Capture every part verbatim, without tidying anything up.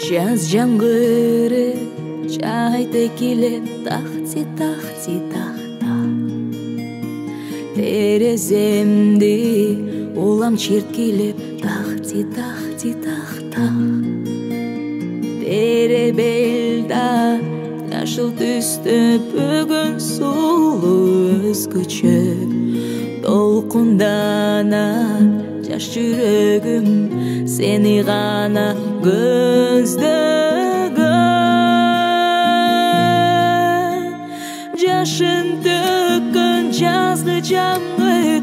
Жаз жаңғыры жайда келіп тахти тахти тахта тереземді улам черткелеп тахти тахти тахта теребелда жашыл түсті бүгін сұлу өзгөчө толқынданат жаш жүрегім сені ғана көздөгөн жашын төккөн жазғы жаңғыр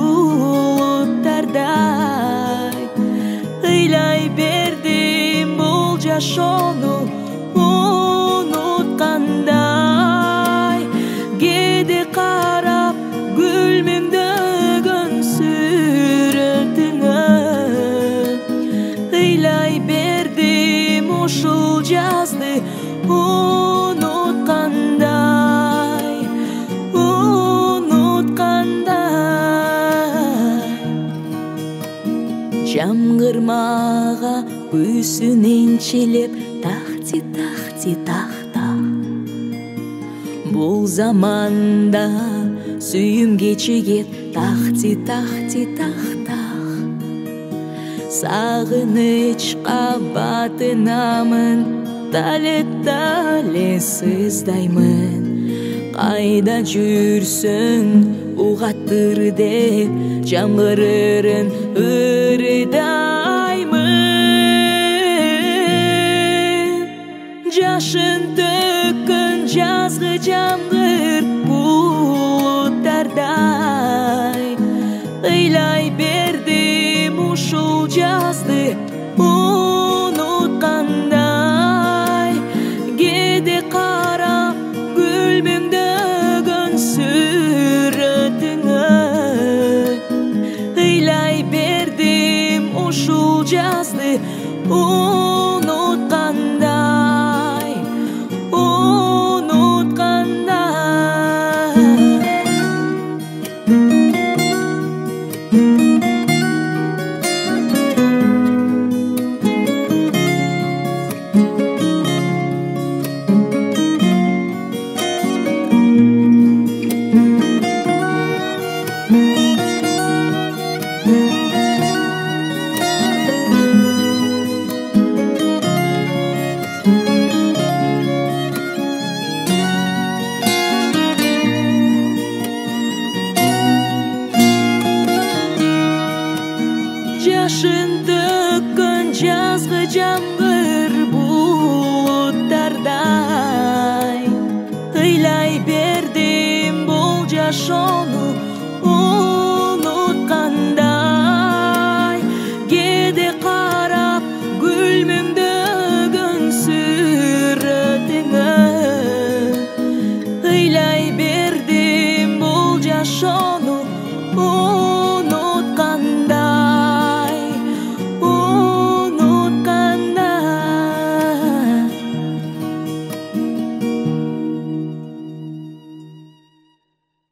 булуттардай ыйлай бердим бул жашоону унуткандай кээде карап күлмеңдөгөн сүрөтүңө ыйлай бердим ушул жазды унуткандай унуткандай жамгырмага күүсүн энчилеп тахти тахти тахта бул заманда сүйүм кечигет тахти тахти тахта сагынычка батынамын тале тале сыздаймын кайда жүрсөң угаттыр деп жамгырырын ырдаймын жашын төккөн жазгы жаңгыр булуттардай ыйлай бердим ушул жазды унуткандай кээде карап күлмеңдөгөн сүрөтүңө ыйлай бердим ушул жазды унуткандай унуткандай жашын төккөн жазгы жаңгыр булуттардай ыйлай бердим бул жашоону